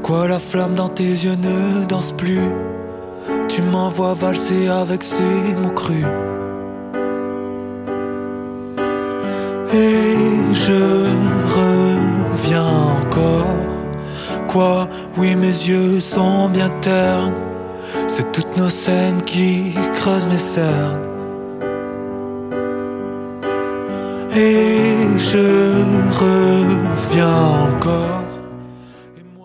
Pourquoi la flamme dans tes yeux ne danse plus? Tu m'envoies valser avec ces mots crus. Et je reviens encore. Quoi? Oui, mes yeux sont bien ternes. C'est toutes nos scènes qui creusent mes cernes. Et je reviens encore.